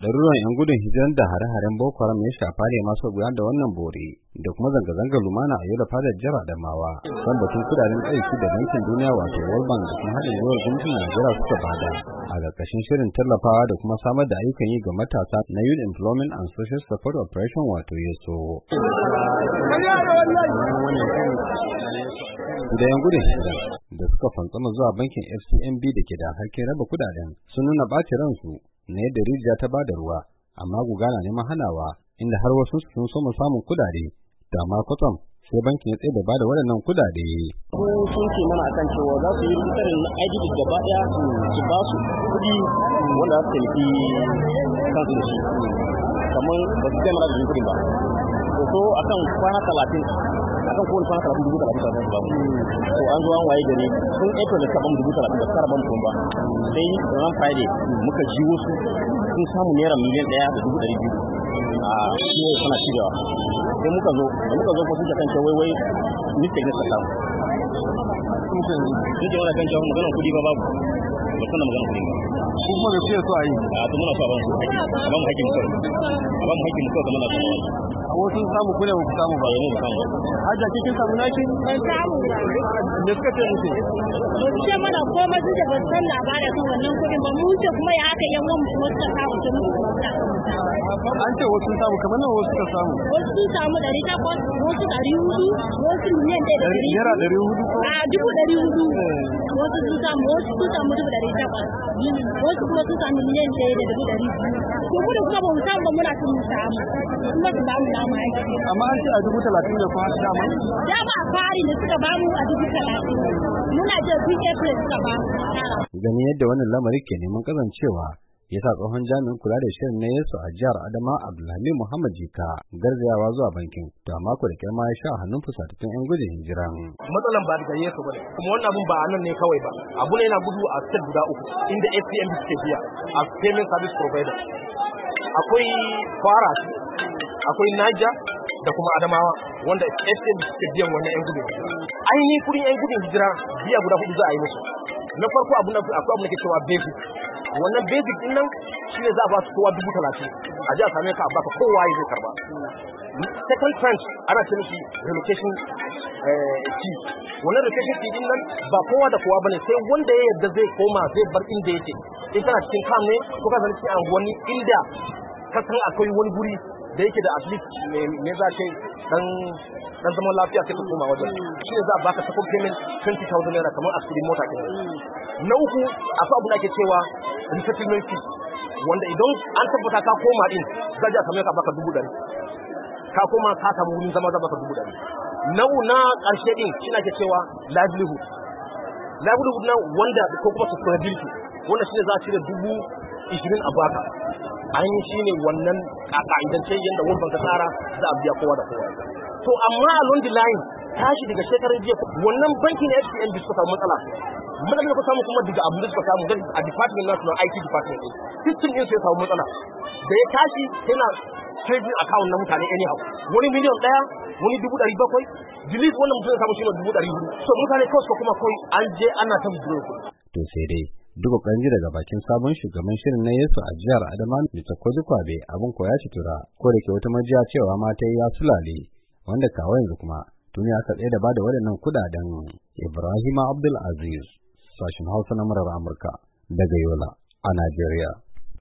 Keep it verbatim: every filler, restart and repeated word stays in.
ɗaruruwan 'yan gudun hijiran da hare-haren Boko Haram ya shafa ne masu gudanar da wannan bore da kuma zanga-zangar lumana a yau da fadar jihar Adamawa kan batun kudaden aiki da bankin duniya wato World Bank da kuma haɗin gwiwar gwamnatin Najeriya suka bada a ƙarƙashin shirin tallafawa da kuma samar da ayyukan yi ga matasa na Youth Employment and Social Support Operation wato YESO. Da 'yan gudun hijira da suka fantsama zuwa bankin F C M B da ke da harkin raba kudaden sun nuna ɓacin ransu na yadda rijiya ta bada ruwa amma guga na neman hanawa inda har wasu sun so samun kudade da amma kwatsam sai bankin ya tsaye da bada waɗannan kudade. Ko sun ce mana akan cewa za su yi rikarin na I D B gaba ɗaya su ba su kuɗi wanda za su taimaki kansu da shi kamar ba su kai mana da kuɗin ba. So akan kwana talatin akan kowane kwana talatin dubu talatin talatin ba mu. So an zo an waye gari sun April da saban dubu talatin da kara ban ba. Sai ran Friday muka ji wasu sun samu naira miliyan ɗaya da dubu ɗari biyu a shi sana cirewa. Sai muka zo da muka zo ko sun kan cewa wai wai mistake ne suka samu. Sun ce wani kan cewa maganar kuɗi ba babu. Ba sanar maganar kuɗi ba. Ko kuma da ce so a yi. A to muna so a ban su haƙƙi. A ban mu haƙƙin mu kawai. A ban mu haƙƙin mu kawai kamar na sanar. A wasu samu ku ne ba ku samu ba. Ba mu samu. Hajja kin samu naki? Ban samu ba. Me suka ce muku? Ba su ce mana komai sun ce ba su san labarin kan wannan kuɗin ba mun ce kuma ya haka yan wani kuma suka samu ta musu An ce wasu sun samu kamar nawa wasu suka samu? wasu sun samu ɗari takwas wasu ɗari hudu wasu miliyan ɗaya da ɗari Naira ɗari hudu ko? a dubu ɗari hudu wasu sun samu wasu sun samu dubu ɗari takwas wasu kuma sun samu miliyan ɗaya da dubu ɗari biyu to mu da kuma ba mu samu ba muna son mu samu kuma su ba mu namu aiki. Amma an ce a dubu talatin da kwa dama? Dama a fari da suka ba mu a dubu talatin muna jin tun April suka ba mu. Ganin yadda wannan lamari ke neman kazancewa ya sa tsohon jami'in kula da shirin na Yesu a jihar Adama Abdulhamid Muhammad Jika garzayawa zuwa bankin to amma ko da kirma ya sha hannun fusatattun 'yan gudun hijiran. Matsalan ba daga Yesu bane kuma wannan abun ba a nan ne kawai ba abu ne yana gudu a state guda uku inda F C M B suke biya a payment service provider akwai Kwara akwai Niger da kuma Adamawa wanda F C M B suke biyan wannan 'yan gudun hijira ainihin kudin 'yan gudun hijira biya guda hudu za a yi musu na farko abu na akwai abu da ke cewa basic wannan basic din nan shine za a ba su kowa dubu talatin a ji a same ka a baka kowa ya zai karba second tranche ana ce mishi relocation fee wannan relocation fee din nan ba kowa da kowa bane sai wanda ya yarda zai koma zai bar inda yake in kana cikin kam ne ko ka zama cikin anguwanni inda ka san akwai wani guri da yake da at least me za ka dan dan zaman lafiya sai ka koma wajen shi ne za a baka second payment twenty thousand naira kamar a cikin mota kenan na uku akwai abu da ake cewa resettlement fee wanda idan an tabbata ka koma din za a same ka baka dubu ɗari ka koma ka samu wurin zama za baka dubu ɗari nau na ƙarshe din shi na ke cewa livelihood livelihood na wanda ko kuma sustainability wanda shi ne za a cire dubu ishirin a baka ainihin shi ne wannan ka'idance yadda wani banka tsara za a biya kowa da kowa to amma along the line tashi daga shekarar jiya wannan bankin F C M B suka samu matsala matsalar da ku samu kuma daga abin da suka samu a department nasu na I T department din system din sai samu matsala da ya tashi yana trading account na mutane anyhow wani miliyan daya wani dubu ɗari bakwai delete wannan mutum ya samu shi ne dubu ɗari hudu so mutane kawai suka kuma kawai an je ana ta withdraw to sai dai duk kokarin ji daga bakin sabon shugaban shirin na Yesu a jihar Adama Mister Koji Kwabe abin ko ya ci tura ko da ke wata majiya cewa ma ta yi ya sulale wanda kawo yanzu kuma tuni aka tsaye da bada waɗannan kudaden. Ibrahim Abdul Aziz sashin Hausa na murar Amurka daga Yola a Najeriya.